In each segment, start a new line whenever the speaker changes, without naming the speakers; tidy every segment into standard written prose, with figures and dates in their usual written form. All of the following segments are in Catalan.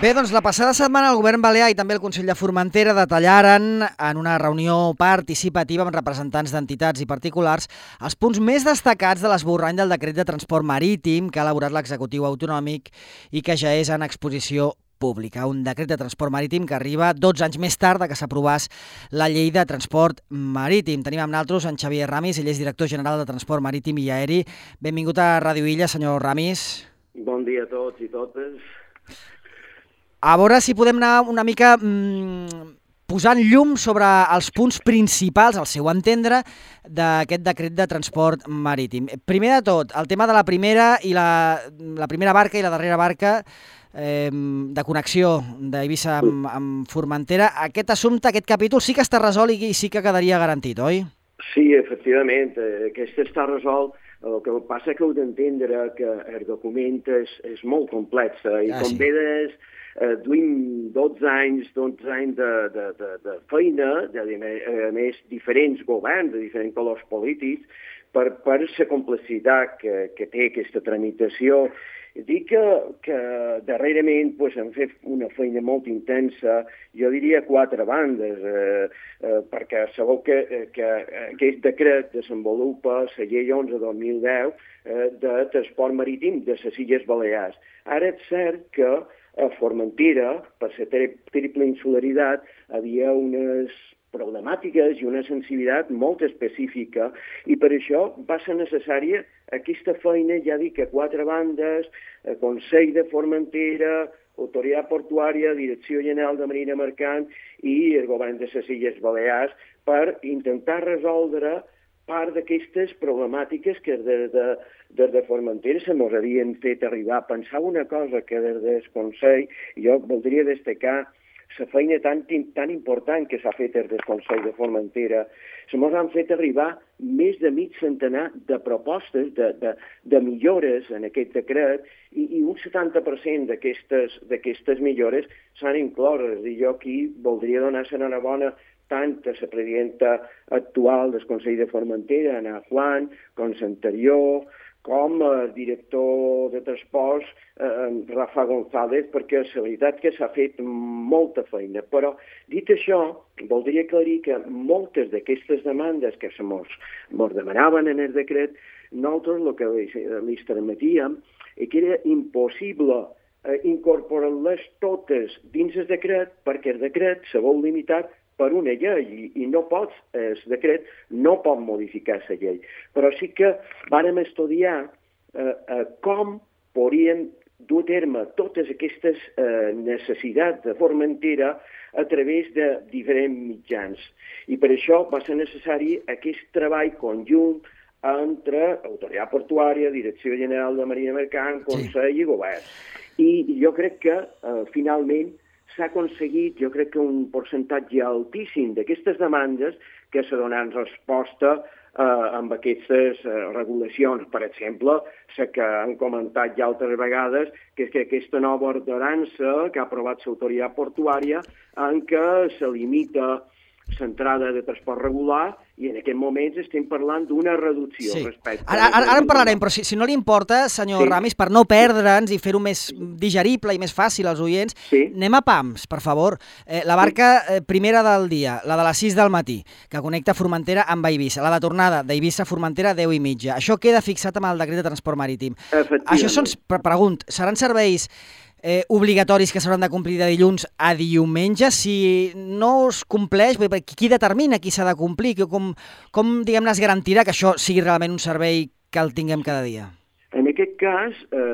Bé, doncs la passada setmana el govern balear i també el Consell de Formentera detallaren en una reunió participativa amb representants d'entitats i particulars els punts més destacats de l'esborrany del decret de transport marítim que ha elaborat l'executiu autonòmic i que ja és en exposició pública. Un decret de transport marítim que arriba 12 anys més tard que s'aprovàs la llei de transport marítim. Tenim amb nosaltres en Xavier Ramis, ell és director general de Transport Marítim i Aeri. Benvingut a Ràdio Illa, senyor Ramis.
Bon dia a tots i totes.
A veure si podem anar una mica posant llum sobre els punts principals, al seu entendre, d'aquest decret de transport marítim. Primer de tot, el tema de la primera barca i la darrera barca de connexió d'Eivissa amb Formentera. Aquest assumpte, aquest capítol, sí que està resolt i sí que quedaria garantit, oi?
Sí, efectivament, aquest està resolt. El que passa que heu d'entendre que el document és molt complex i com veus, duim 12 anys de feina, a més diferents governs, de diferents colors polítics, per la complexitat que té aquesta tramitació. Dic que darrerament hem fet una feina molt intensa, jo diria a 4 bandes, perquè sabeu que aquest decret desenvolupa la llei 11/2010 de transport marítim de les Illes Balears. Ara és cert que a Formentera, per la triple insularitat, havia unes problemàtiques i una sensibilitat molt específica i per això va ser necessària aquesta feina, ja dic, a 4 bandes, Consell de Formentera, Autoritat Portuària, Direcció General de Marina Mercant i el govern de les Illes Balears per intentar resoldre part d'aquestes problemàtiques que des de Formentera se mos havien fet arribar. Pensava una cosa, que des del Consell, jo voldria destacar la feina tan important que s'ha fet des del Consell de Formentera. Se mos han fet arribar més de mig centenar de propostes de millores en aquest decret i un 70% d'aquestes millores s'han inclòs. I jo aquí voldria donar l'enhorabona tant a la presidenta actual del Consell de Formentera, Ana Juan, com l'anterior, com el director de transports, Rafa González, perquè la veritat que s'ha fet molta feina. Però, dit això, voldria aclarir que moltes d'aquestes demandes que mos demanaven en el decret, nosaltres el que li transmetíem és que era impossible incorporar-les totes dins el decret, perquè el decret se vol limitar per una llei i no pots, el decret no pot modificar la llei. Però sí que vàrem estudiar com podríem dur a terme totes aquestes necessitats de Formentera a través de diferents mitjans. I per això va ser necessari aquest treball conjunt entre Autoritat Portuària, Direcció General de Marina Mercant, Consell i Govern. I jo crec que finalment s'ha aconseguit, jo crec que un percentatge altíssim d'aquestes demandes que se donen resposta amb aquestes regulacions. Per exemple, la que han comentat ja altres vegades, que és que aquesta nova ordenança que ha aprovat l'autoritat portuària en què se limita l'entrada de transport regular i en aquest moment estem parlant d'una reducció respecte...
Ara en parlarem, però si no li importa, senyor Ramis, per no perdre'ns i fer-ho més digerible i més fàcil als oients, anem a pams, per favor. La barca primera del dia, la de les 6 del matí, que connecta Formentera amb Eivissa, la de tornada d'Eivissa a Formentera a 10:30. Això queda fixat amb el decret de transport marítim. Això són, seran serveis obligatoris que s'hauran de complir de dilluns a diumenge. Si no es compleix, qui determina qui s'ha de complir? Com diguem-ne, es garantirà que això sigui realment un servei que el tinguem cada dia?
En aquest cas,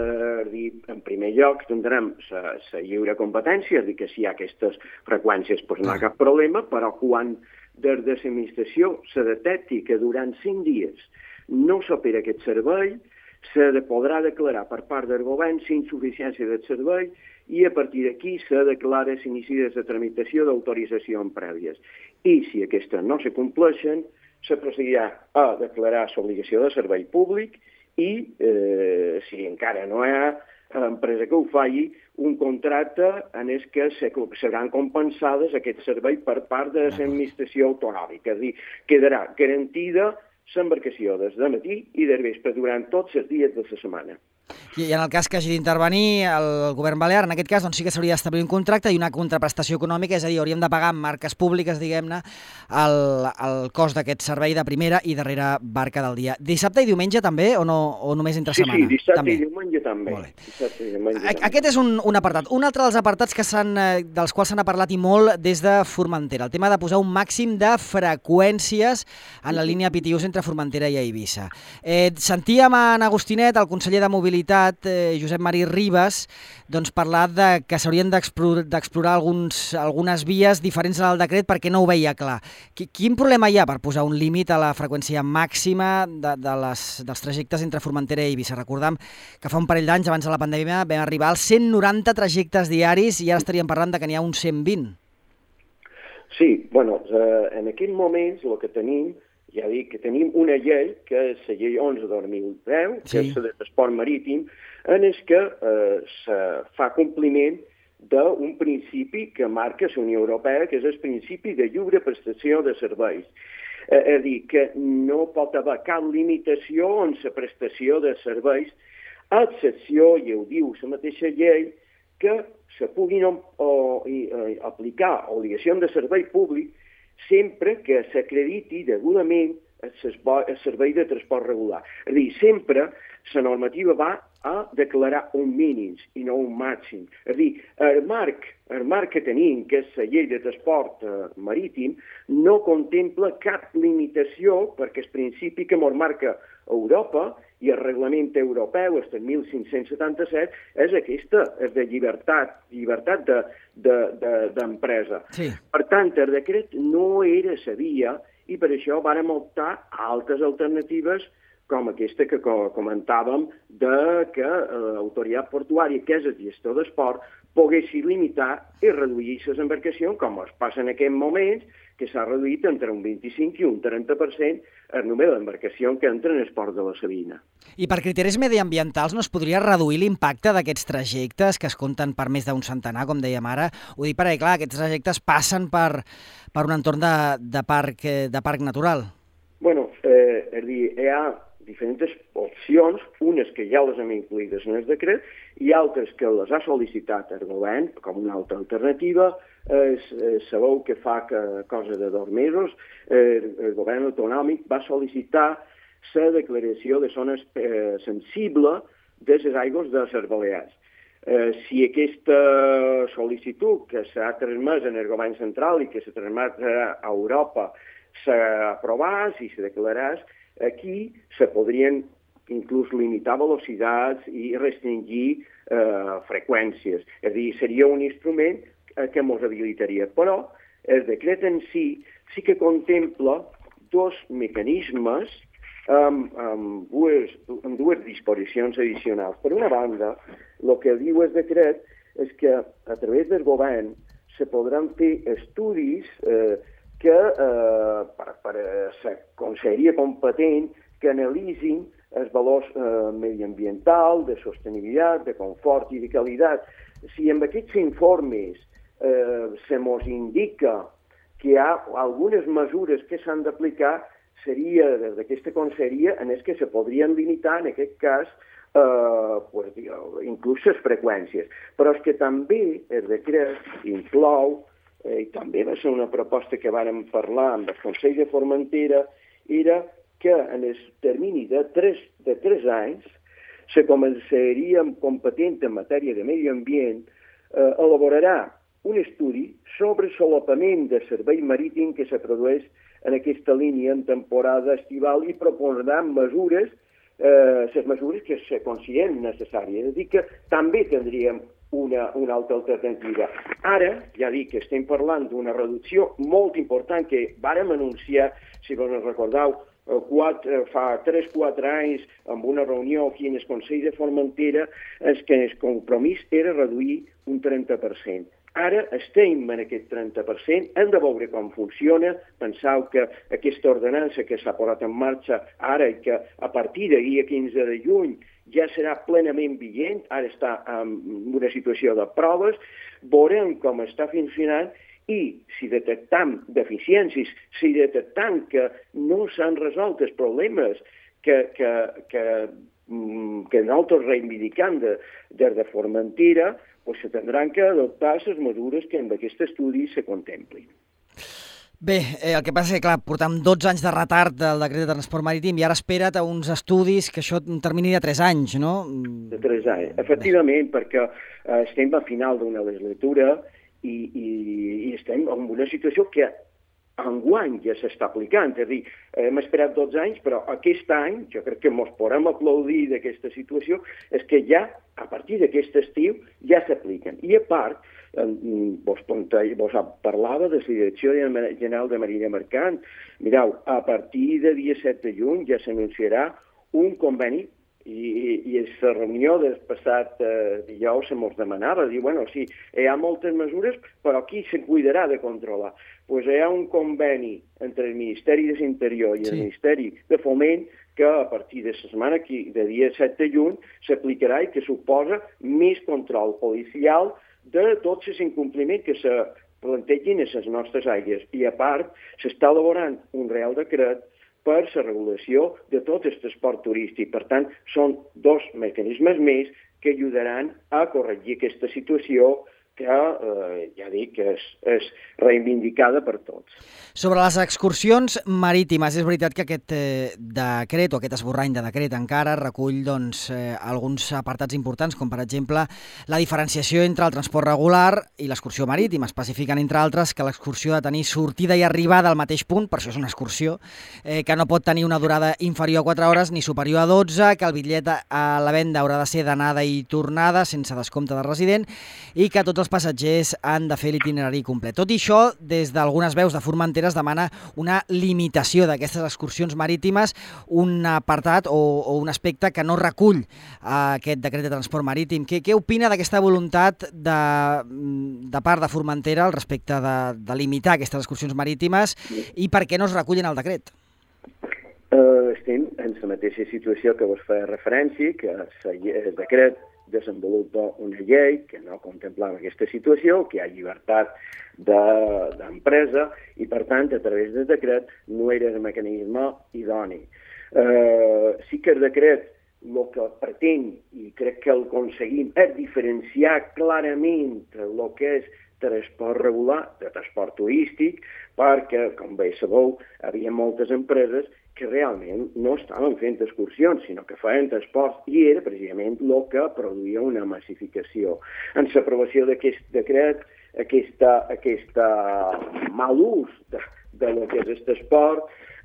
en primer lloc, tindrem la lliure competència, dir que si hi ha aquestes freqüències no hi ha cap problema, però quan des de l'administració se detecti que durant 5 dies no s'opera aquest servei, se podrà declarar per part del govern la insuficiència del servei i a partir d'aquí se declara l'inici de la tramitació d'autoritzacions prèvies. I si aquestes no se compleixen, se procedirà a declarar l'obligació de servei públic i, si encara no hi ha empresa que ho falli, un contracte en què seran compensades aquest servei per part de l'administració autonòmica. És a dir, quedarà garantida l'embarcació des de matí i de vespre durant tots els dies de la setmana.
I en el cas que hagi d'intervenir el govern balear, en aquest cas doncs sí que s'hauria d'establir un contracte i una contraprestació econòmica, és a dir, hauríem de pagar amb marques públiques, diguem-ne, el cost d'aquest servei de primera i darrera barca del dia. Dissabte i diumenge també o només entre setmana?
Sí, dissabte i diumenge també.
Aquest és un apartat. Un altre dels apartats dels quals s'ha parlat i molt des de Formentera, el tema de posar un màxim de freqüències en la línia Pitiús entre Formentera i Eivissa. Sentíem en Agostinet, el conseller de Mobilitat, Josep Marí Ribas, doncs parlar que s'haurien d'explorar algunes vies diferents al decret perquè no ho veia clar. Quin problema hi ha per posar un límit a la freqüència màxima dels trajectes entre Formentera i Eivissa? Recordem que fa un parell d'anys, abans de la pandèmia, vam arribar als 190 trajectes diaris i ara estaríem parlant que n'hi ha uns 120.
Sí, en aquests moments el que tenim, ja dic que tenim una llei, que és la llei 11/2010, que és la de transport marítim, en què se fa compliment d'un principi que marca la Unió Europea, que és el principi de lliure prestació de serveis. És a dir, que no pot haver cap limitació en la prestació de serveis, a excepció, i ho diu la mateixa llei, que se puguin aplicar obligacions de servei públic sempre que s'acrediti degudament el servei de transport regular. És a dir, sempre la normativa va a declarar un mínim i no un màxim. És a dir, el marc que tenim, que és la llei de transport marítim, no contempla cap limitació perquè el principi que ens marca Europa i el reglament europeu, el 1577, és aquesta, és de llibertat d'empresa.
Sí.
Per tant, el decret no era la via i per això vàrem optar a altres alternatives com aquesta que comentàvem, que l'autoritat portuària, que és el gestor d'esport, pogués limitar i reduir les embarcacions, com es passa en aquest moment, que s'ha reduït entre un 25 i un 30% el número d'embarcacions que entren en el port de la Sabina.
I per criteris mediambientals no es podria reduir l'impacte d'aquests trajectes que es compten per més d'un centenar, com dèiem ara? Ho dic perquè, clar, aquests trajectes passen per un entorn de parc natural.
Bueno, és a dir, hi ha diferents opcions, unes que ja les hem incluïdes en el decret i altres que les ha sol·licitat el govern com una altra alternativa. Sabeu que fa cosa de 2 mesos el govern autonòmic va sol·licitar la declaració de zona sensible de les aigües de les Balears. Si aquesta sol·licitud que s'ha transmès en el govern central i que s'ha transmès a Europa s'aprovàs i se declaràs, aquí se podrien inclús limitar velocitats i restringir freqüències. És a dir, seria un instrument que ens habilitaria. Però el decret en sí que contempla 2 mecanismes amb dues disposicions addicionals. Per una banda, el que diu el decret és que a través del govern se podran fer estudis que per la conselleria competent que analitzin els valors mediambientals, de sostenibilitat, de confort i de qualitat. Si en aquests informes se indica que hi ha algunes mesures que s'han d'aplicar, seria des d'aquesta conselleria en què se podrien limitar, en aquest cas, inclús les freqüències. Però és que també el decret inclou, i també va ser una proposta que vàrem parlar amb el Consell de Formentera, era que en el termini de 3 anys la conselleria competent en matèria de medi ambient elaborarà un estudi sobre el solapament de servei marítim que se produeix en aquesta línia en temporada estival i proposarà mesures, les mesures que se consideren necessàries. És a dir, que també tindríem una altra alternativa. Ara, ja dic que estem parlant d'una reducció molt important que vàrem anunciar, si vos recordeu, fa 3-4 anys, amb una reunió aquí en el Consell de Formentera, és que el compromís era reduir un 30%. Ara estem en aquest 30%, hem de veure com funciona. Penseu que aquesta ordenança que s'ha posat en marxa ara i que a partir del dia 15 de juny ja serà plenament vigent, ara està en una situació de proves, veurem com està funcionant i si detectam deficiències, si detectam que no s'han resolt els problemes que que nosaltres reivindicam des de Formentera, pues se tindran que adoptar les mesures que en aquest estudi se contemplin.
Bé, el que passa és que, clar, portam 12 anys de retard del decret de transport marítim i ara espera't a uns estudis que això un termini de 3 anys, no?
De 3 anys, efectivament, perquè estem a final d'una legislatura i estem en una situació que enguany ja s'està aplicant. És a dir, hem esperat 12 anys, però aquest any, jo crec que ens podem aplaudir d'aquesta situació, és que ja, a partir d'aquest estiu, ja s'apliquen. I a part, vos parlava de la Direcció General de Marina Mercant. Mireu, a partir de dia 7 de juny ja s'anunciarà un conveni i a la reunió del passat dijous se mos demanava, dir, bueno, sí, hi ha moltes mesures, però qui se cuidarà de controlar? Doncs hi ha un conveni entre el Ministeri de l'Interior i el Ministeri de Foment que a partir de la setmana, de dia 7 de juny, s'aplicarà i que suposa més control policial de tots els incompliments que se plantegin a les nostres aigües. I a part, s'està elaborant un Reial Decret per la regulació de tot el transport turístic. Per tant, són dos mecanismes més que ajudaran a corregir aquesta situació que, ja dic, és reivindicada per tots.
Sobre les excursions marítimes, és veritat que aquest decret, o aquest esborrany de decret encara, recull alguns apartats importants, com per exemple la diferenciació entre el transport regular i l'excursió marítima. Especifiquen, entre altres, que l'excursió ha de tenir sortida i arribada al mateix punt, per això és una excursió, que no pot tenir una durada inferior a 4 hores ni superior a 12, que el bitllet a la venda haurà de ser d'anada i tornada, sense descompte de resident, i que tots els passatgers han de fer l'itinerari complet. Tot i això, des d'algunes veus de Formentera es demana una limitació d'aquestes excursions marítimes, un apartat o un aspecte que no recull aquest decret de transport marítim. Què opina d'aquesta voluntat de part de Formentera al respecte de limitar aquestes excursions marítimes i per què no es recullen al decret?
Estem en la mateixa situació que vos feia referència, que el decret desenvolupa una llei que no contemplava aquesta situació, que hi ha llibertat d'empresa i, per tant, a través del decret no era el mecanisme idoni. Sí que el decret el que pretén, i crec que el aconseguim, és diferenciar clarament el que és transport regular de transport turístic, perquè, com bé sabeu, hi havia moltes empreses que realment no estaven fent excursions, sinó que feien transports, i era precisament el que produïa una massificació. En l'aprovació d'aquest decret, aquest mal ús de lo que és el transport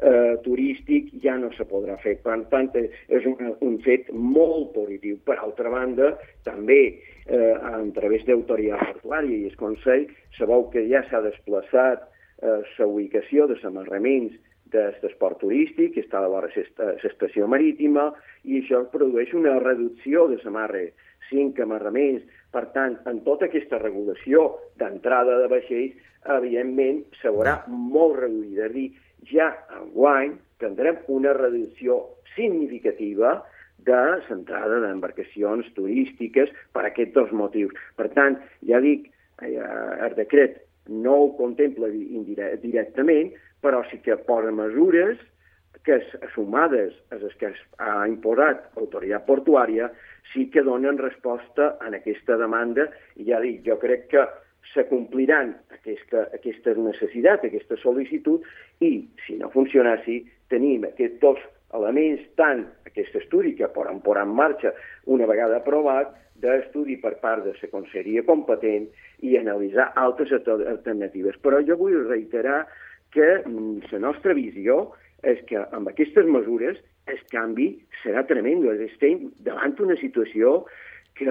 turístic ja no se podrà fer. Per tant, és un fet molt positiu. Per altra banda, també a través d'autoritat portuària i el Consell, sabeu que ja s'ha desplaçat la ubicació de amarraments del transport turístic, que està a la l'estació marítima, i això produeix una reducció de s'amarre 5 amarraments. Per tant, en tota aquesta regulació d'entrada de vaixells, evidentment, s'haurà molt reduïda. És a dir, ja enguany tindrem una reducció significativa de l'entrada d'embarcacions turístiques per aquests dos motius. Per tant, ja dic, el decret no ho contempla directament, però sí que posa mesures que, sumades a les que ha imposat l'autoritat portuària, sí que donen resposta a aquesta demanda. I ja dic, jo crec que se compliran aquesta necessitat, aquesta sol·licitud, i si no funciona així, tenim aquests dos elements, tant aquest estudi que poden posar en marxa una vegada aprovat, d'estudi per part de la conselleria competent i analitzar altres alternatives. Però jo vull reiterar que la nostra visió és que amb aquestes mesures el canvi serà tremendo. Estem davant una situació que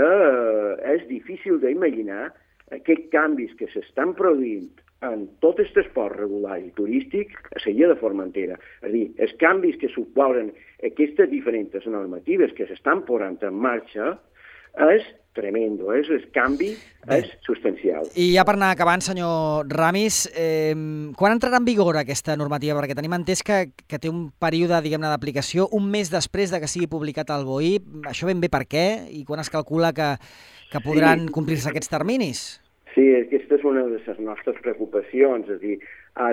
és difícil d'imaginar aquests canvis que s'estan produint en tot el transport regular i turístic a la illa de Formentera. És a dir, els canvis que suposen aquestes diferents normatives que s'estan posant en marxa és tremendo, el canvi és substancial.
I ja per anar acabant, senyor Ramis, quan entrarà en vigor aquesta normativa? Perquè tenim entès que té un període, diguem-ne, d'aplicació un mes després de que sigui publicat al BOI. Això ben bé per què? I quan es calcula que podran complir-se aquests terminis?
Sí, aquesta és una de les nostres preocupacions. És a dir,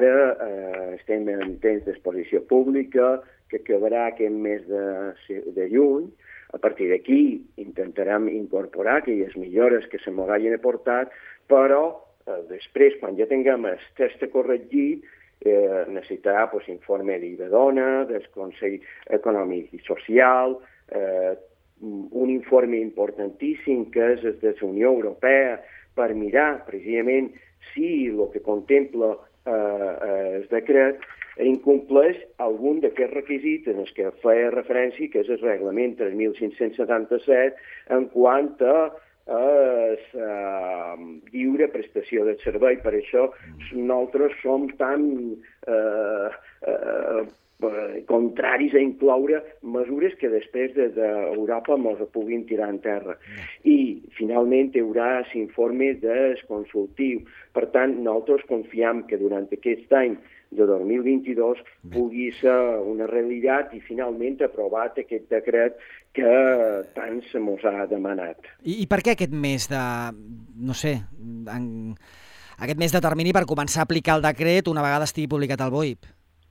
ara estem en temps d'exposició pública, que acabarà aquest mes de juny. A partir d'aquí intentarem incorporar aquelles millores que se m'hagin aportat, però després, quan ja tinguem el text corregit, necessitarà informe d'Iberdona, del Consell Econòmic i Social, un informe importantíssim que és de la Unió Europea per mirar precisament si el que contempla el decret incompleix algun d'aquests requisits en els que feia referència, que és el reglament 3.577, en quant a lliure prestació de servei. Per això nosaltres som tan contraris a incloure mesures que després d'Europa ens puguin tirar en terra. I, finalment, hi haurà l'informe desconsultiu. Per tant, nosaltres confiem que durant aquest any de 2022 pugui ser una realitat i finalment aprovat aquest decret que tant se mos ha demanat.
I per què aquest mes de, no sé, aquest mes de termini per començar a aplicar el decret una vegada estigui publicat al BOIP?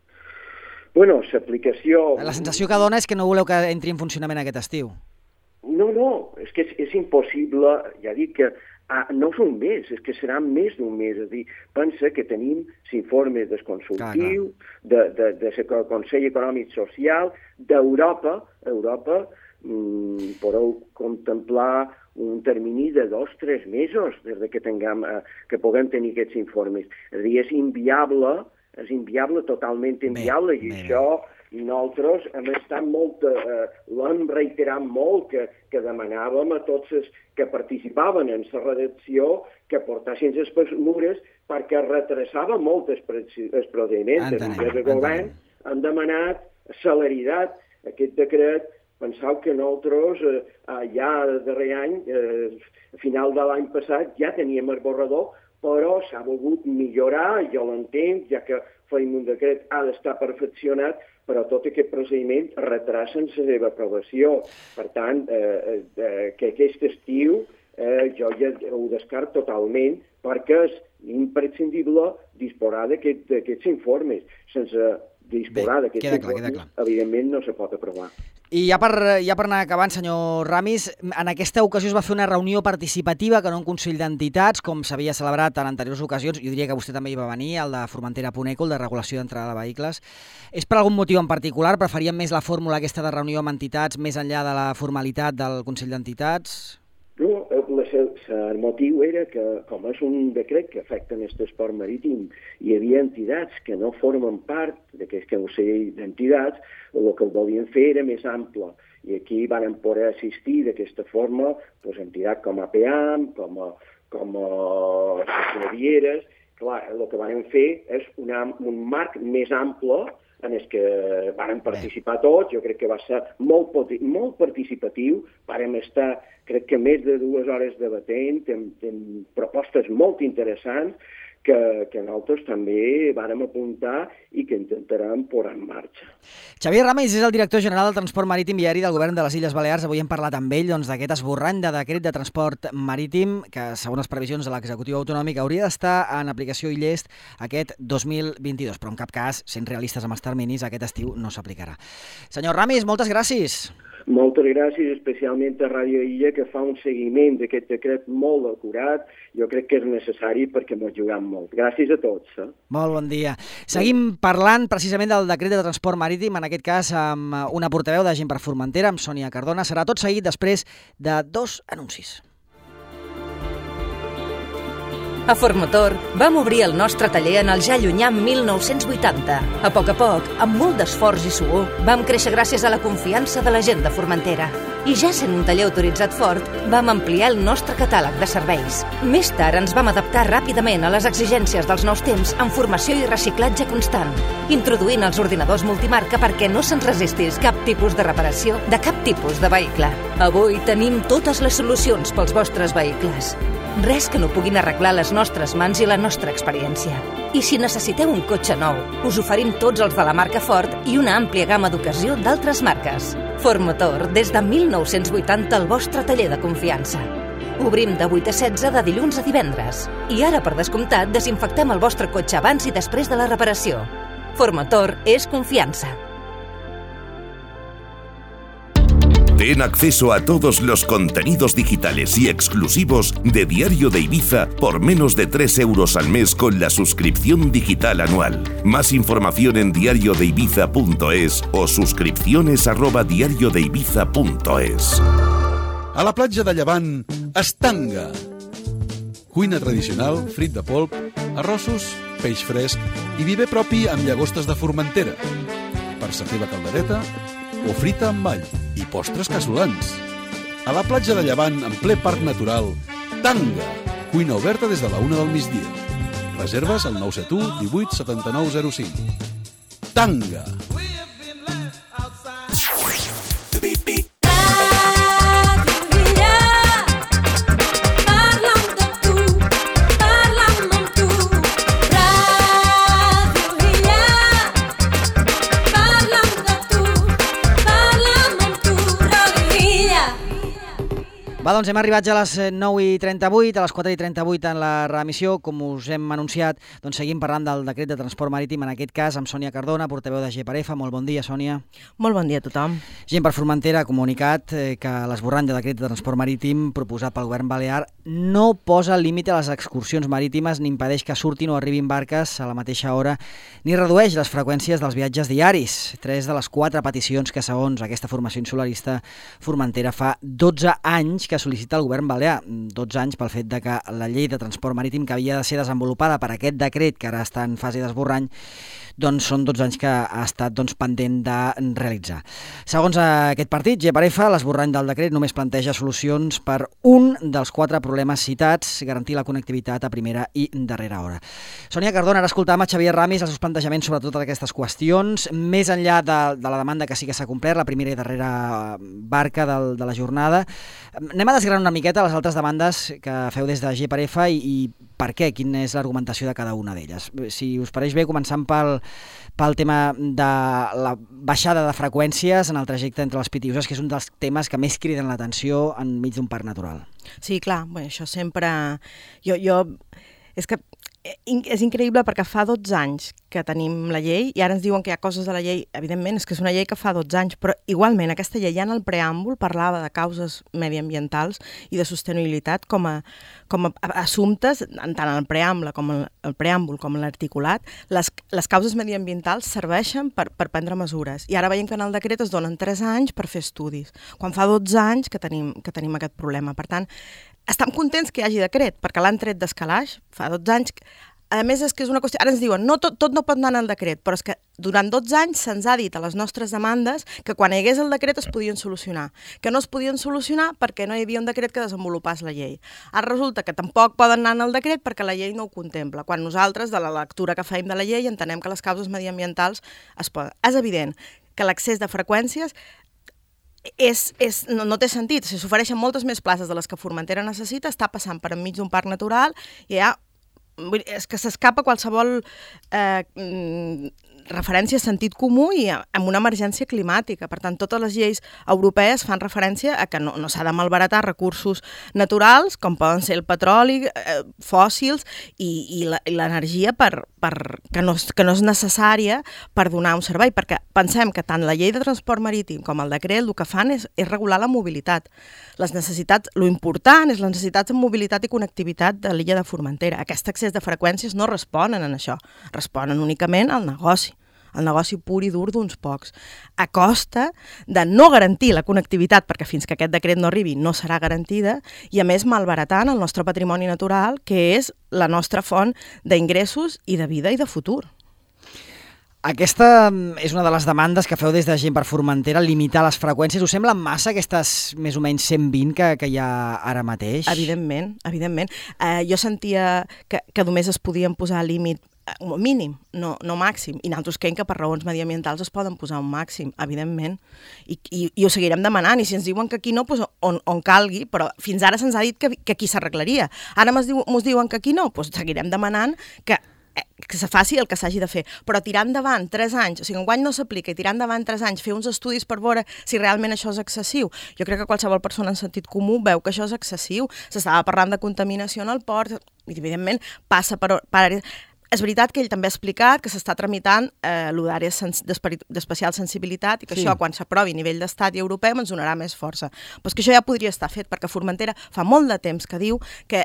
Bueno, l'aplicació...
La sensació que dona és que no voleu que entri en funcionament aquest estiu.
No, és que és impossible, ja dic que no és un mes, és que serà més d'un mes. És a dir, pensa que tenim l'informe desconsultiu del Consell Econòmic Social d'Europa. Europa podeu contemplar un termini de 2 o 3 mesos des que puguem tenir aquests informes. És a dir, és inviable, totalment inviable, i això nosaltres hem estat l'hem reiterat molt, que demanàvem a tots els que participaven en la redacció que portassin les mesures perquè retrasava molt els procediments. Des del govern han demanat celeritat. Aquest decret, penseu que nosaltres ja el darrer any, a final de l'any passat, ja teníem el borrador, però s'ha volgut millorar, jo l'entenc, ja que feim un decret, ha d'estar perfeccionat, però tot aquest procediment retrasa la seva aprovació. Per tant, que aquest estiu jo ja ho descart totalment, perquè és imprescindible disposar d'aquests informes. Sense disposar d'aquests informes, evidentment no se pot aprovar.
I ja per anar acabant, senyor Ramis, en aquesta ocasió es va fer una reunió participativa que no un consell d'entitats, com s'havia celebrat en anteriors ocasions. Jo diria que vostè també hi va venir, el de Formentera.eco, el de regulació d'entrada de vehicles. És per algun motiu en particular? Preferíem més la fórmula aquesta de reunió amb entitats més enllà de la formalitat del consell d'entitats?
No, el motiu era que, com és un decret que afecta el transport marítim, hi havia entitats que no formen part d'aquest consell d'entitats, el que volien fer era més ample. I aquí van poder assistir d'aquesta forma entitats com APAM, com les navieres. Clar, el que van fer és un marc més ample en el que van participar tots. Jo crec que va ser molt participatiu. Vam estar, crec que més de 2 hores debatent, amb propostes molt interessants que nosaltres també vàrem apuntar i que intentarem posar en marxa.
Xavier Ramis és el director general del Transport Marítim i Aeri del Govern de les Illes Balears. Avui hem parlat amb ell d'aquest esborrany de decret de transport marítim que, segons les previsions de l'executiu autonòmic, hauria d'estar en aplicació i llest aquest 2022, però en cap cas, sent realistes amb els terminis, aquest estiu no s'aplicarà. Senyor Ramis, moltes gràcies.
Moltes gràcies, especialment a Ràdio Illa, que fa un seguiment d'aquest decret molt acurat. Jo crec que és necessari perquè m'ho juguem molt. Gràcies a tots.
Molt bon dia. Seguim parlant precisament del decret de transport marítim, en aquest cas amb una portaveu de Gent per Formentera, amb Sònia Cardona. Serà tot seguit després de 2 anuncis.
A Formotor vam obrir el nostre taller en el ja llunyà 1980. A poc, amb molt d'esforç i suor, vam créixer gràcies a la confiança de la gent de Formentera. I ja sent un taller autoritzat Ford, vam ampliar el nostre catàleg de serveis. Més tard ens vam adaptar ràpidament a les exigències dels nous temps amb formació i reciclatge constant, introduint els ordinadors multimarca perquè no se'ns resistís cap tipus de reparació de cap tipus de vehicle. Avui tenim totes les solucions pels vostres vehicles. Res que no puguin arreglar les nostres mans i la nostra experiència. I si necessiteu un cotxe nou, us oferim tots els de la marca Ford i una àmplia gamma d'ocasió d'altres marques. Formotor, des de 1980, el vostre taller de confiança. Obrim de 8 a 16 de dilluns a divendres. I ara, per descomptat, desinfectem el vostre cotxe abans i després de la reparació. Formotor és confiança.
Ten acceso a todos los contenidos digitales y exclusivos de Diario de Ibiza por menos de 3 euros al mes con la suscripción digital anual. Más información en diariodeibiza.es o suscripciones@diariodeibiza.es.
A la platja de Llevant, Estanga. Cuina tradicional, frit de polp, arrossos, peix fresc i vi bé propi amb llagostes de Formentera. Per sa teva caldereta o frita amb all i postres casolans. A la platja de Llevant, en ple parc natural, Tanga. Cuina oberta des de la 1 del migdia. Reserves al 971 18 79 05. Tanga.
Va, doncs hem arribat ja a les 9:38, a les 4:38 en la reemissió. Com us hem anunciat, doncs seguim parlant del decret de transport marítim, en aquest cas amb Sònia Cardona, portaveu de GPRF. Molt bon dia, Sònia.
Molt bon dia a tothom.
Gent per Formentera ha comunicat que l'esborrany de decret de transport marítim proposat pel govern balear no posa límit a les excursions marítimes, ni impedeix que surtin o arribin barques a la mateixa hora, ni redueix les freqüències dels viatges diaris. 3 de les 4 peticions que, segons aquesta formació insularista, Formentera fa 12 anys que sol·licita el govern balear. 12 anys pel fet de que la llei de transport marítim, que havia de ser desenvolupada per aquest decret, que ara està en fase d'esborrany, doncs són 12 anys que ha estat pendent de realitzar. Segons aquest partit, GPRF, l'esborrany del decret només planteja solucions per un dels 4 problemes citats, garantir la connectivitat a primera i darrera hora. Sònia Cardona, ara escoltàvem a Xavier Ramis els seus plantejaments sobre totes aquestes qüestions, més enllà de la demanda que sí que s'ha complert, la primera i darrera barca de la jornada. Anem a desgranar una miqueta les altres demandes que feu des de GPRF i per què, quina és l'argumentació de cada una d'elles. Si us pareix bé, començant pel tema de la baixada de freqüències en el trajecte entre les Pitiüses, que és un dels temes que més criden l'atenció enmig d'un parc natural.
Sí, clar, això sempre... És que és increïble perquè fa 12 anys que tenim la llei i ara ens diuen que hi ha coses de la llei, evidentment és que és una llei que fa 12 anys, però igualment aquesta llei ja en el preàmbul parlava de causes mediambientals i de sostenibilitat com a assumptes, tant en el preàmbul com en l'articulat. Les causes mediambientals serveixen per prendre mesures i ara veiem que en el decret es donen 3 anys per fer estudis, quan fa 12 anys que tenim aquest problema. Per tant, estem contents que hi hagi decret, perquè l'han tret d'escalaix fa 12 anys. A més, és que és una qüestió... Ara ens diuen, tot no pot anar en el decret, però és que durant 12 anys se'ns ha dit a les nostres demandes que quan hi hagués el decret es podien solucionar, que no es podien solucionar perquè no hi havia un decret que desenvolupés la llei. Ara resulta que tampoc poden anar en el decret perquè la llei no ho contempla, quan nosaltres, de la lectura que fem de la llei, entenem que les causes mediambientals es poden. És evident que l'accés de freqüències no té sentit. Si s'ofereixen moltes més places de les que Formentera necessita, està passant per enmig d'un parc natural i és que s'escapa qualsevol referència a sentit comú i amb una emergència climàtica. Per tant, totes les lleis europees fan referència a que no s'ha de malbaratar recursos naturals, com poden ser el petroli, fòssils i l'energia que no és necessària per donar un servei, perquè pensem que tant la llei de transport marítim com el decret el que fan és regular la mobilitat. Les necessitats, lo important és les necessitats de mobilitat i connectivitat de l'illa de Formentera. Aquest accés de freqüències no responen a això, responen únicament al negoci. El negoci pur i dur d'uns pocs, a costa de no garantir la connectivitat, perquè fins que aquest decret no arribi no serà garantida, i a més malbaratant el nostre patrimoni natural, que és la nostra font d'ingressos i de vida i de futur.
Aquesta és una de les demandes que feu des de Gent per Formentera, limitar les freqüències. Us semblen massa aquestes més o menys 120 que hi ha ara mateix?
Evidentment. Jo sentia que només es podien posar límit mínim, no màxim, i nosaltres creiem que per raons mediambientals es poden posar un màxim, evidentment, i ho seguirem demanant, i si ens diuen que aquí no, doncs on calgui, però fins ara se'ns ha dit que aquí s'arreglaria. Ara ens diuen que aquí no, doncs seguirem demanant que se faci el que s'hagi de fer, però tirar endavant 3 anys, o sigui, enguany no s'aplica, i tirar endavant 3 anys, fer uns estudis per veure si realment això és excessiu. Jo crec que qualsevol persona en sentit comú veu que això és excessiu. S'estava parlant de contaminació en el port, i evidentment passa per àrees. és veritat que ell també ha explicat que s'està tramitant l'àrees d'especial sensibilitat i que això, quan s'aprovi a nivell d'estat i europeu, ens donarà més força. Però és que això ja podria estar fet, perquè Formentera fa molt de temps que diu que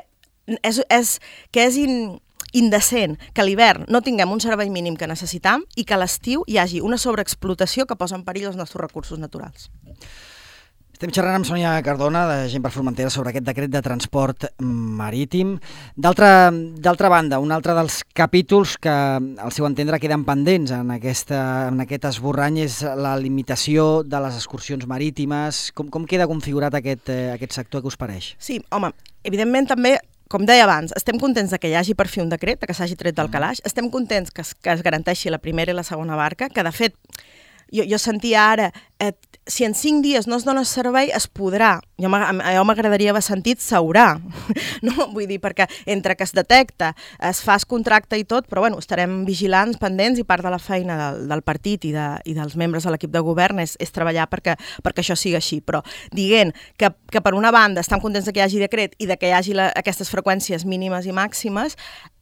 és indecent que a l'hivern no tinguem un servei mínim que necessitam i que a l'estiu hi hagi una sobreexplotació que posa en perill els nostres recursos naturals.
Estem xerrant amb Sònia Cardona, de Gent per Formentera, sobre aquest decret de transport marítim. D'altra banda, un altre dels capítols que, al seu entendre, queden pendents en aquest esborrany és la limitació de les excursions marítimes. Com queda configurat aquest sector, què us pareix?
Sí, home, evidentment també, com deia abans, estem contents de que hi hagi per fi un decret, que s'hagi tret del calaix, estem contents que es garanteixi la primera i la segona barca, que de fet jo sentia ara, si en 5 dies no es dona servei, es podrà. Jo m'agradaria haver sentit s'haurà. No? Vull dir, perquè entre que es detecta, es fa el contracte i tot, però bueno, estarem vigilants, pendents, i part de la feina del partit i dels membres de l'equip de govern és treballar perquè això sigui així. Però dient que per una banda estem contents que hi hagi decret i que hi hagi aquestes freqüències mínimes i màximes,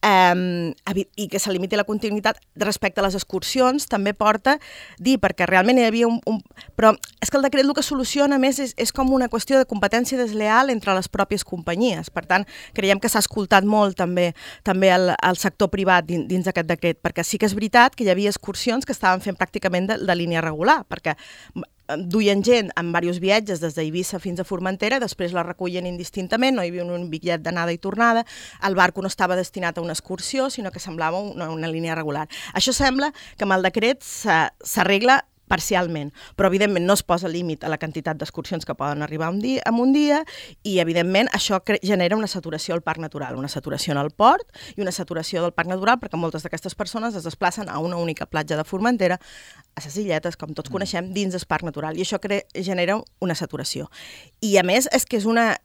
i que se limiti la continuïtat respecte a les excursions, també porta dir, perquè realment hi havia però és que el decret el que soluciona més és com una qüestió de competència desleal entre les pròpies companyies. Per tant, creiem que s'ha escoltat molt també el sector privat dins d'aquest decret, perquè sí que és veritat que hi havia excursions que estaven fent pràcticament de línia regular, perquè duien gent en diversos viatges des d'Eivissa fins a Formentera, després la recullen indistintament, no hi havia un bitllet d'anada i tornada, el barco no estava destinat a una excursió, sinó que semblava una línia regular. Això sembla que amb el decret s'arregla parcialment, però evidentment no es posa límit a la quantitat d'excursions que poden arribar en un dia i evidentment això genera una saturació al parc natural, una saturació en el port i una saturació del parc natural perquè moltes d'aquestes persones es desplacen a una única platja de Formentera, a les Illetes, com tots coneixem, dins del parc natural, i això genera una saturació. I a més és que és una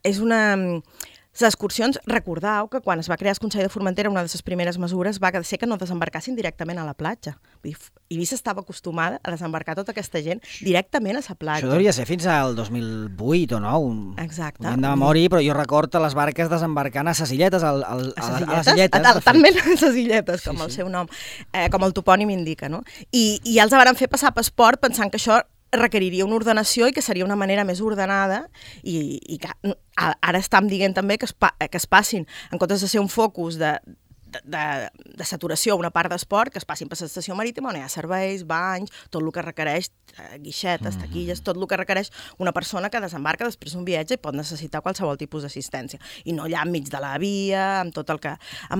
les excursions, recordeu que quan es va crear el Consell de Formentera, una de les primeres mesures va ser que no desembarcassin directament a la platja. Eivissa estava acostumada a desembarcar tota aquesta gent directament a la platja.
Això devia ser fins al 2008 o 9.
Exacte.
De memòria, però jo recordo les barques desembarcant a les Illetes, a les Illetes.
Talment a les Illetes, com el seu nom, com el topònim indica, no? I ja els van fer passar passaport pensant que això requeriria una ordenació i que seria una manera més ordenada i que ara estem dient també que es passin, en comptes de ser un focus de saturació a una part d'esport, que es passin per l'estació marítima on hi ha serveis, banys, tot el que requereix, guixetes, taquilles, tot el que requereix una persona que desembarca després d'un viatge i pot necessitar qualsevol tipus d'assistència. I no allà enmig de la via, amb tot el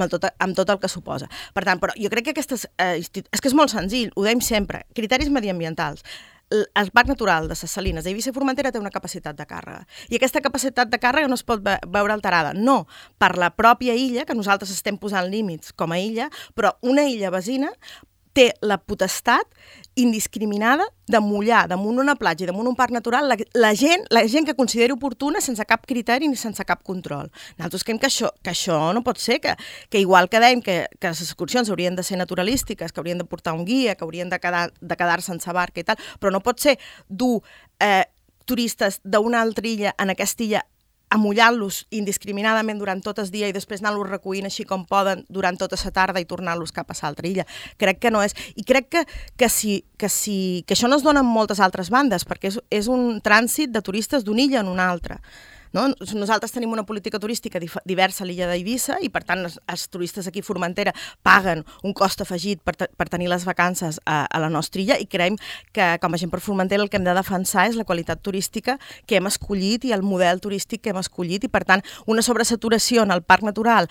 que suposa. Per tant, però jo crec que és que és molt senzill, ho dèiem sempre, criteris mediambientals. El parc natural de les Salines d'Eivissa i Formentera té una capacitat de càrrega. I aquesta capacitat de càrrega no es pot veure alterada, no per la pròpia illa, que nosaltres estem posant límits com a illa, però una illa vecina té la potestat indiscriminada de mullar damunt una platja i damunt un parc natural la gent que consideri oportuna sense cap criteri ni sense cap control. Nosaltres creiem que això no pot ser, que igual que dèiem que les excursions haurien de ser naturalístiques, que haurien de portar un guia, que haurien de quedar-se sense barca i tal, però no pot ser dur turistes d'una altra illa en aquesta illa amullant-los indiscriminadament durant tot el dia i després anar-los recollint així com poden durant tota la tarda i tornar-los cap a l'altra illa. Crec que no és. I crec que això no es dona en moltes altres bandes, perquè és un trànsit de turistes d'una illa en una altra. No? Nosaltres tenim una política turística diversa a l'illa d'Eivissa i per tant els turistes aquí a Formentera paguen un cost afegit per tenir les vacances a la nostra illa i creiem que com a Gent per Formentera el que hem de defensar és la qualitat turística que hem escollit i el model turístic que hem escollit i per tant una sobresaturació en el parc natural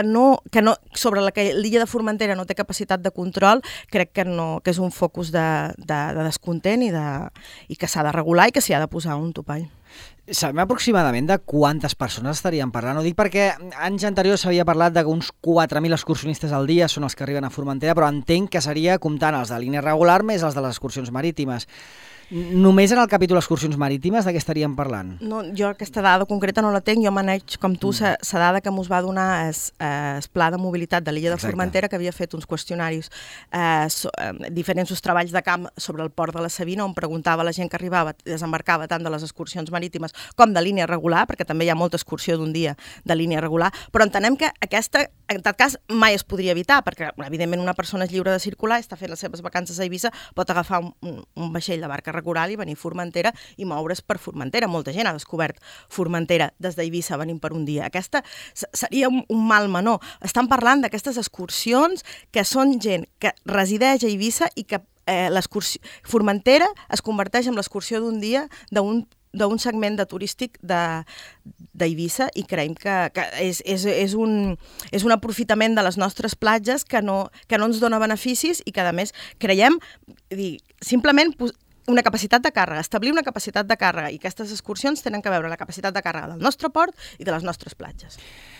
sobre la que l'illa de Formentera no té capacitat de control crec que és un focus de descontent i que s'ha de regular i que s'hi ha de posar un topall.
Sabem aproximadament de quantes persones estaríem parlant? Ho dic perquè anys anteriors s'havia parlat que uns 4.000 excursionistes al dia són els que arriben a Formentera, però entenc que seria comptant els de línia regular més els de les excursions marítimes. Només en el capítol excursions marítimes de què estaríem parlant?
No, jo aquesta dada concreta no la tenc, jo maneig com tu la dada que ens va donar el Pla de Mobilitat de l'illa de Formentera, que havia fet uns qüestionaris, diferents treballs de camp sobre el port de la Sabina, on preguntava a la gent que arribava i desembarcava tant de les excursions marítimes com de línia regular, perquè també hi ha molta excursió d'un dia de línia regular, però entenem que aquesta, en tot cas, mai es podria evitar, perquè evidentment una persona és lliure de circular, està fent les seves vacances a Eivissa, pot agafar un vaixell de barca regular i venir a Formentera i moure's per Formentera. Molta gent ha descobert Formentera des d'Eivissa venint per un dia. Aquesta seria un mal menor. Estan parlant d'aquestes excursions que són gent que resideix a Eivissa i que Formentera es converteix en l'excursió d'un dia d'un segment de turístic d'Eivissa i creiem que és un aprofitament de les nostres platges que no ens dona beneficis i que, a més, creiem, simplement una capacitat de càrrega, establir una capacitat de càrrega, i aquestes excursions tenen que veure la capacitat de càrrega del nostre port i de les nostres platges.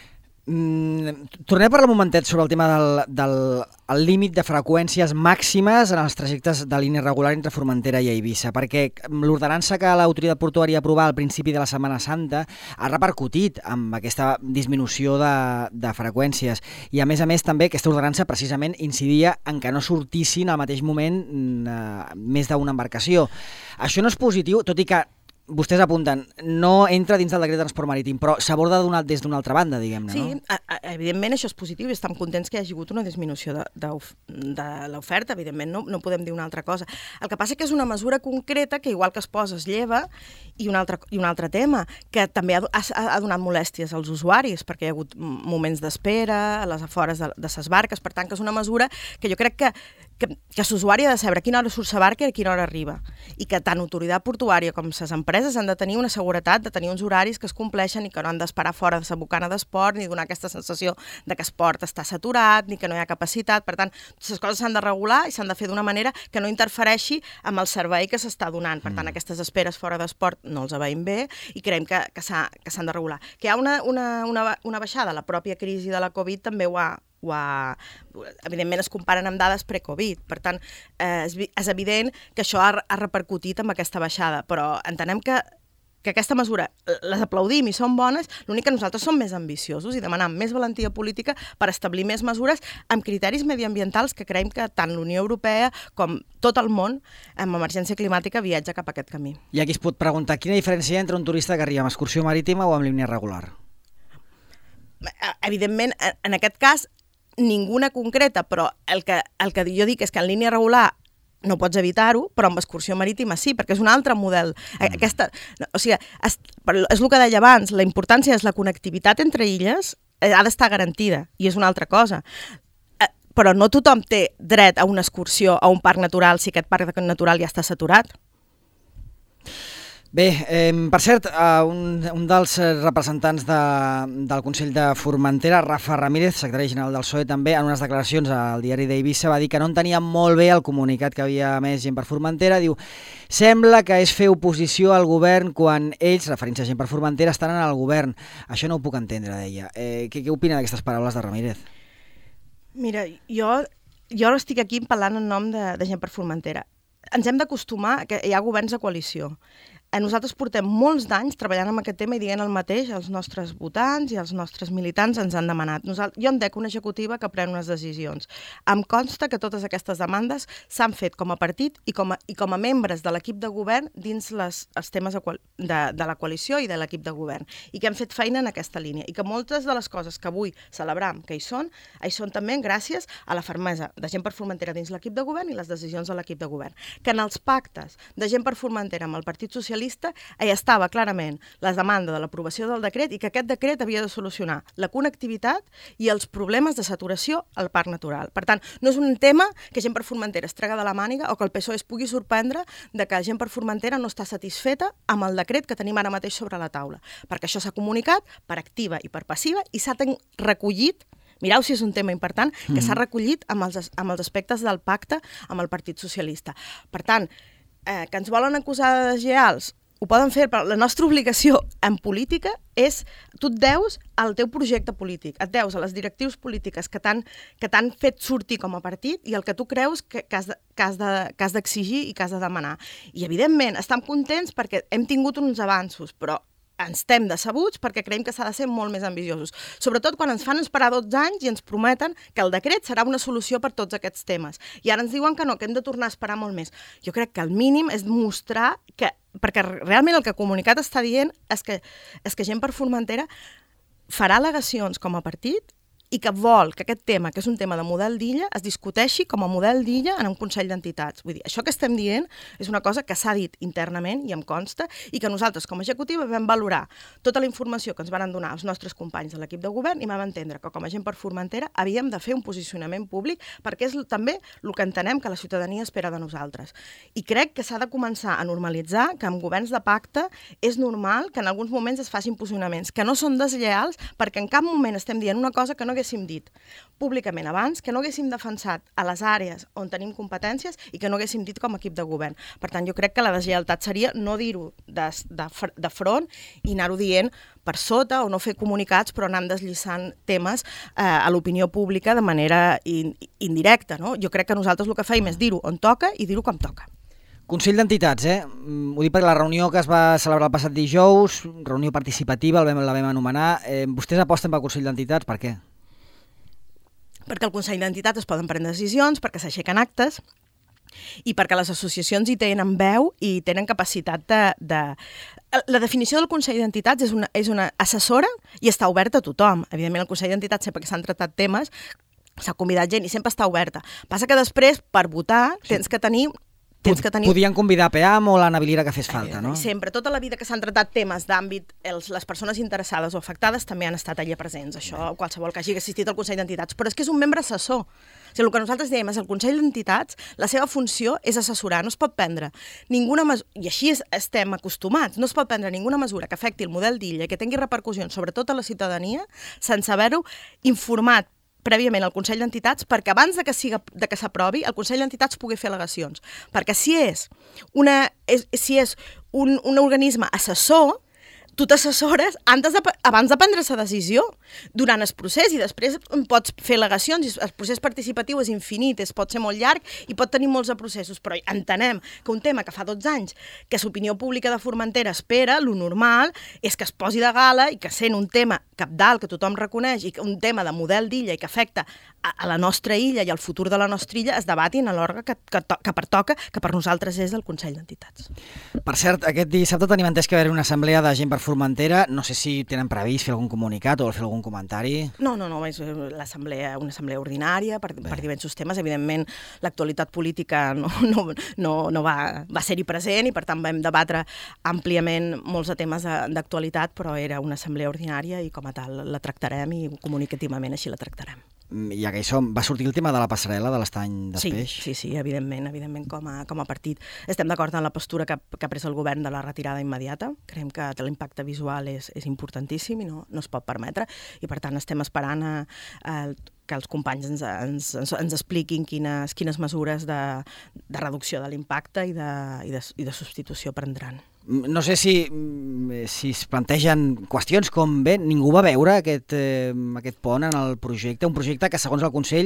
Tornem a parlar un momentet sobre el tema del límit de freqüències màximes en els trajectes de línia regular entre Formentera i Eivissa, perquè l'ordenança que l'autoritat portuària aprovà al principi de la Setmana Santa ha repercutit amb aquesta disminució de freqüències, i a més també aquesta ordenança precisament incidia en que no sortissin al mateix moment més d'una embarcació. Això no és positiu, tot i que vostès apunten, no entra dins del decret de transport marítim, però s'aborda des d'una altra banda, diguem-ne, no?
Sí, evidentment això és positiu i estem contents que hi hagi hagut una disminució de l'oferta, evidentment no podem dir una altra cosa. El que passa que és una mesura concreta que, igual que es posa, es lleva, i un altre tema, que també ha donat molèsties als usuaris, perquè hi ha hagut moments d'espera a les afores de ses barques, per tant que és una mesura que jo crec que l'usuari ha de saber a quina hora surt sa barca i a quina hora arriba, i que tant autoritat portuària com ses empreses han de tenir una seguretat, de tenir uns horaris que es compleixen i que no han d'esperar fora de sa bocana d'esport ni donar aquesta sensació de que esport està saturat ni que no hi ha capacitat. Per tant, les coses s'han de regular i s'han de fer d'una manera que no interfereixi amb el servei que s'està donant. Per tant, aquestes esperes fora d'esport no els veiem bé i creiem que s'han de regular. Que hi ha una baixada, la pròpia crisi de la Covid també evidentment es comparen amb dades pre-Covid, per tant és evident que això ha repercutit amb aquesta baixada, però entenem que aquesta mesura les aplaudim i són bones, l'únic que nosaltres som més ambiciosos i demanem més valentia política per establir més mesures amb criteris mediambientals que creiem que tant la Unió Europea com tot el món amb emergència climàtica viatja cap a aquest camí.
I aquí es pot preguntar quina diferència hi ha entre un turista que arriba amb excursió marítima o amb línia regular?
Evidentment, en aquest cas, ninguna concreta, però el que jo dic és que en línia regular no pots evitar-ho, però amb excursió marítima sí, perquè és un altre model. O sigui, és el que deia abans, la importància és la connectivitat entre illes, ha d'estar garantida, i és una altra cosa. Però no tothom té dret a una excursió a un parc natural si aquest parc natural ja està saturat.
Bé, per cert, un dels representants del Consell de Formentera, Rafa Ramírez, secretari general del PSOE, també en unes declaracions al diari d'Eivissa va dir que no entenia molt bé el comunicat que havia emès Gent per Formentera. Diu, sembla que és fer oposició al govern quan ells, referint-se a Gent per Formentera, estan en el govern. Això no ho puc entendre, deia. Què opina d'aquestes paraules de Ramírez?
Mira, jo estic aquí parlant en nom de Gent per Formentera. Ens hem d'acostumar que hi ha governs de coalició. Nosaltres portem molts d'anys treballant amb aquest tema i dient el mateix als nostres votants i als nostres militants ens han demanat. Jo em dec una executiva que pren unes decisions. Em consta que totes aquestes demandes s'han fet com a partit i com a membres de l'equip de govern dins els temes de la coalició i de l'equip de govern, i que hem fet feina en aquesta línia, i que moltes de les coses que avui celebram que hi són també gràcies a la fermesa de Gent per Formentera dins l'equip de govern i les decisions de l'equip de govern. Que en els pactes de Gent per Formentera amb el Partit Socialista hi estava clarament la demanda de l'aprovació del decret i que aquest decret havia de solucionar la connectivitat i els problemes de saturació al parc natural. Per tant, no és un tema que Gent per Formentera es trega de la màniga o que el PSOE es pugui sorprendre de que Gent per Formentera no està satisfeta amb el decret que tenim ara mateix sobre la taula, perquè això s'ha comunicat per activa i per passiva i s'ha recollit. Mireu si és un tema important, que s'ha recollit amb els aspectes del pacte amb el Partit Socialista. Per tant, que ens volen acusar de deslleials, ho poden fer, però la nostra obligació en política és, tu et deus al teu projecte polític, et deus a les directrius polítiques que t'han fet sortir com a partit i el que tu creus que has d'exigir i que has de demanar. I, evidentment, estem contents perquè hem tingut uns avanços, però estem decebuts perquè creiem que s'ha de ser molt més ambiciosos. Sobretot quan ens fan esperar 12 anys i ens prometen que el decret serà una solució per tots aquests temes. I ara ens diuen que no, que hem de tornar a esperar molt més. Jo crec que el mínim és mostrar que, perquè realment el que el comunicat està dient és que Gent per Formentera farà al·legacions com a partit i que vol que aquest tema, que és un tema de model d'illa, es discuteixi com a model d'illa en un Consell d'Entitats. Vull dir, això que estem dient és una cosa que s'ha dit internament i em consta i que nosaltres, com a executiva, vam valorar tota la informació que ens van donar els nostres companys de l'equip de govern i vam entendre que, com a Gent per Formentera, havíem de fer un posicionament públic perquè és també el que entenem que la ciutadania espera de nosaltres. I crec que s'ha de començar a normalitzar que amb governs de pacte és normal que en alguns moments es facin posicionaments que no són deslleials perquè en cap moment estem dient una cosa que no haguéssim dit públicament abans, que no haguéssim defensat a les àrees on tenim competències i que no haguéssim dit com a equip de govern. Per tant, jo crec que la deslleialtat seria no dir-ho de front i anar-ho dient per sota o no fer comunicats però anar deslliçant temes a l'opinió pública de manera indirecta. No? Jo crec que nosaltres el que feim és dir-ho on toca i dir-ho com toca.
Consell d'Entitats, ho dic perquè la reunió que es va celebrar el passat dijous, reunió participativa, la vam anomenar. Vostès aposten pel Consell d'Entitats, per què?
Perquè al Consell d'Entitats es poden prendre decisions, perquè s'aixequen actes i perquè les associacions hi tenen veu i tenen capacitat de... La definició del Consell d'Entitats és una assessora i està oberta a tothom. Evidentment, el Consell d'Entitats, sempre que s'han tractat temes, s'ha convidat gent i sempre està oberta. Passa que després, per votar, tens que tenir...
Podien convidar PEAM o l'Anna Vilira que fes falta, no?
Sempre, tota la vida que s'han tratat temes d'àmbit, les persones interessades o afectades també han estat allà presents. Això, qualsevol que hagi assistit al Consell d'Entitats. Però és que és un membre assessor. O sigui, el que nosaltres diem és el Consell d'Entitats, la seva funció és assessorar, no es pot prendre ninguna mesura, i així estem acostumats, no es pot prendre ninguna mesura que afecti el model d'illa, que tingui repercussions sobre tota la ciutadania, sense haver-ho informat prèviament al Consell d'Entitats, perquè abans de que s'aprovi, el Consell d'Entitats pugui fer al·legacions. Perquè si és un organisme assessor, tu t'assessores abans de prendre la decisió, durant el procés, i després pots fer al·legacions, i el procés participatiu és infinit, pot ser molt llarg i pot tenir molts processos, però entenem que un tema que fa 12 anys que l'opinió pública de Formentera espera, lo normal és que es posi de gala i que sent un tema cabdal que tothom reconeix i un tema de model d'illa i que afecta a la nostra illa i al futur de la nostra illa es debatin a l'òrgan que pertoca, que per nosaltres és el Consell d'Entitats.
Per cert, aquest dissabte tenim entès que hi va haver una assemblea de Gent per Formentera. No sé si tenen previst fer algun comunicat o fer algun comentari.
No, és una assemblea ordinària per diversos temes. Evidentment, l'actualitat política no va ser-hi present i per tant vam debatre àmpliament molts de temes d'actualitat, però era una assemblea ordinària i com a tal la tractarem i comunicativament així la tractarem.
Ja que hi som, va sortir el tema de la passarel·la de l'estany d'Espeix?
Sí, evidentment com a partit. Estem d'acord en la postura que ha pres el govern de la retirada immediata. Creiem que l'impacte visual és importantíssim i no es pot permetre, i per tant estem esperant que els companys ens expliquin quines mesures de reducció de l'impacte i de substitució prendran.
No sé si es plantegen qüestions com, bé, ningú va veure aquest pont en el projecte, un projecte que segons el Consell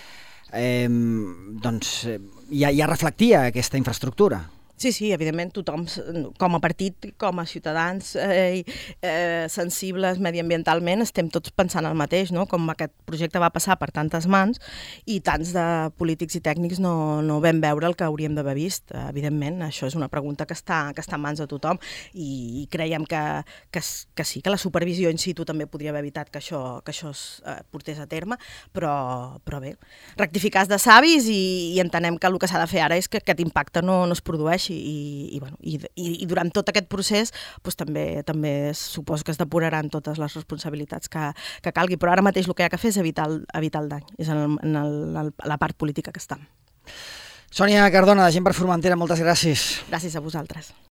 ja reflectia aquesta infraestructura.
Sí, evidentment tothom, com a partit, com a ciutadans sensibles mediambientalment, estem tots pensant el mateix, no? Com aquest projecte va passar per tantes mans i tants de polítics i tècnics no vam veure el que hauríem d'haver vist. Evidentment, això és una pregunta que està en mans de tothom i creiem que sí, que la supervisió in situ també podria haver evitat que això es portés a terme, però bé, rectificar és de savis i entenem que el que s'ha de fer ara és que aquest impacte no es produeixi i durant tot aquest procés també suposo que es depuraran totes les responsabilitats que calgui, però ara mateix el que hi ha que fer és evitar el dany, és en la part política que estem.
Sònia Cardona, de Gent per Formentera, moltes gràcies.
Gràcies a vosaltres.